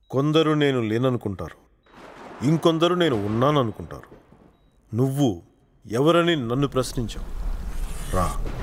కొందరు నేను లేననుకుంటారు, ఇంకొందరు నేను ఉన్నాననుకుంటారు. నువ్వు ఎవరని నన్ను ప్రశ్నించావు. రా.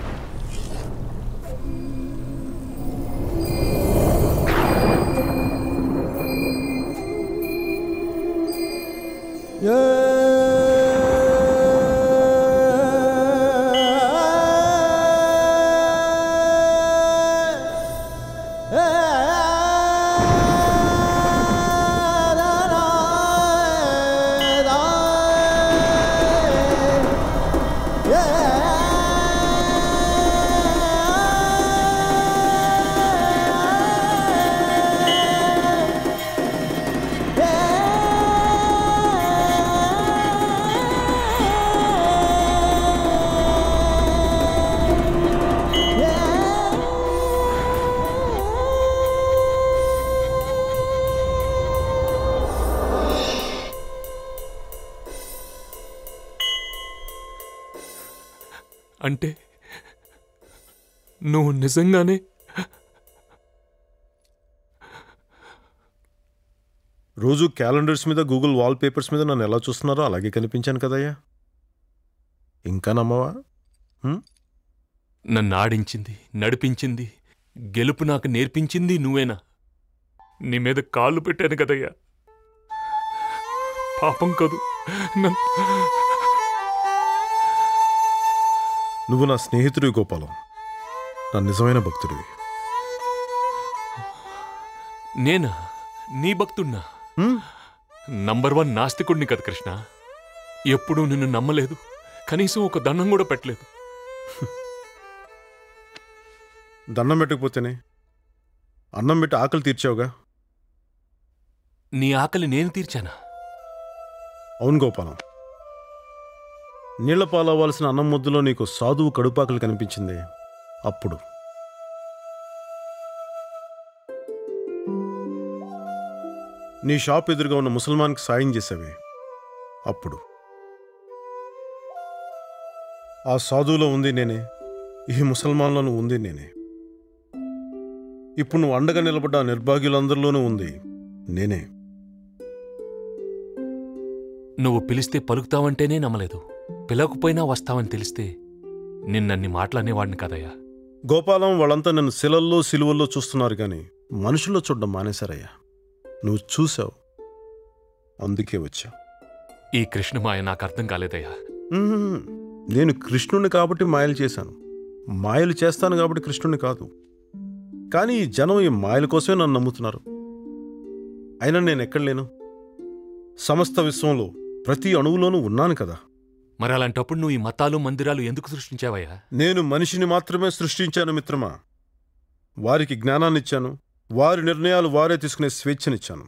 అంటే నువ్వు నిజంగానే రోజు క్యాలెండర్స్ మీద, గూగుల్ వాల్ పేపర్స్ మీద నన్ను ఎలా చూస్తున్నారో అలాగే కనిపించాను కదయ్యా. ఇంకా నమ్మవా? నన్ను ఆడించింది, నడిపించింది, గెలుపు నాకు నేర్పించింది నువ్వేనా? నీ మీద కాళ్ళు పెట్టాను కదయ్యా. పాపం కదూ. నువ్వు నా స్నేహితుడివి గోపాలం, నా నిజమైన భక్తుడివి. నేనా నీ భక్తుడినా? నంబర్ 1 నాస్తికుడిని కదా కృష్ణ. ఎప్పుడూ నిన్ను నమ్మలేదు, కనీసం ఒక దండం కూడా పెట్టలేదు. దండం పెట్టకపోతేనే అన్నం పెట్టి ఆకలి తీర్చావుగా. నీ ఆకలి నేను తీర్చానా? అవును గోపాలం, నీళ్ల పాలవ్వాల్సిన అన్నం ముద్దులో నీకు సాధువు కడుపాకలు కనిపించింది. అప్పుడు నీ షాప్ ఎదురుగా ఉన్న ముసల్మాన్కి సాయం చేసావే. అప్పుడు ఆ సాధువులో ఉంది నేనే, ఈ ముసల్మాన్లోనూ ఉంది నేనే. ఇప్పుడు నువ్వు అండగా నిలబడ్డ నిర్భాగ్యులందరిలోనూ ఉంది నేనే. నువ్వు పిలిస్తే పలుకుతావంటేనే నమ్మలేదు. పిలవకపోయినా వస్తావని తెలిస్తే నిన్నన్ని మాటలనేవాడిని కదయ్యా. గోపాలం, వాళ్ళంతా నన్ను శిలల్లో సిలువల్లో చూస్తున్నారు కానీ మనుషుల్లో చూడడం మానేశారయ్యా. నువ్వు చూసావు, అందుకే వచ్చా. ఈ కృష్ణమాయ నాకు అర్థం కాలేదయ్యా. నేను కృష్ణుని కాబట్టి మాయలు చేశాను, మాయలు చేస్తాను కాబట్టి కృష్ణుని కాదు. కానీ ఈ జనం ఈ మాయల కోసమే నన్ను నమ్ముతున్నారు. అయినా నేను ఎక్కడ లేను, సమస్త విశ్వంలో ప్రతి అణువులోనూ ఉన్నాను కదా. మరి అలాంటప్పుడు నువ్వు ఈ మతాలు, మందిరాలు ఎందుకు సృష్టించావయ్యా? నేను మనిషిని మాత్రమే సృష్టించాను మిత్రమా. వారికి జ్ఞానాన్నిచ్చాను, వారి నిర్ణయాలు వారే తీసుకునే స్వేచ్ఛనిచ్చాను.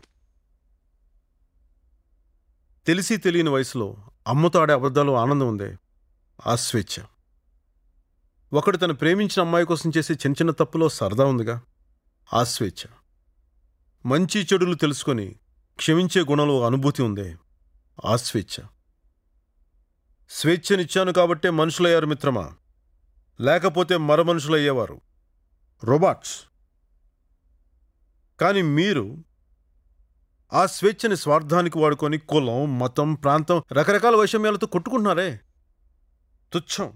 తెలిసి తెలియని వయసులో అమ్మతో ఆడే అబద్ధాలు ఆనందం ఉందే, ఆ స్వేచ్ఛ. ఒకడు తను ప్రేమించిన అమ్మాయి కోసం చేసే చిన్న చిన్న తప్పులో సరదా ఉందిగా, ఆ స్వేచ్ఛ. మంచి చెడులు తెలుసుకొని క్షమించే గుణంలో అనుభూతి ఉందే, ఆ స్వేచ్ఛ. స్వేచ్ఛనిచ్చాను కాబట్టే మనుషులయ్యారు మిత్రమా, లేకపోతే మరమనుషులయ్యేవారు, రోబాట్స్. కానీ మీరు ఆ స్వేచ్ఛని స్వార్థానికి వాడుకొని కులం, మతం, ప్రాంతం, రకరకాల వైషమ్యాలతో కొట్టుకుంటున్నారే. తుచ్చం.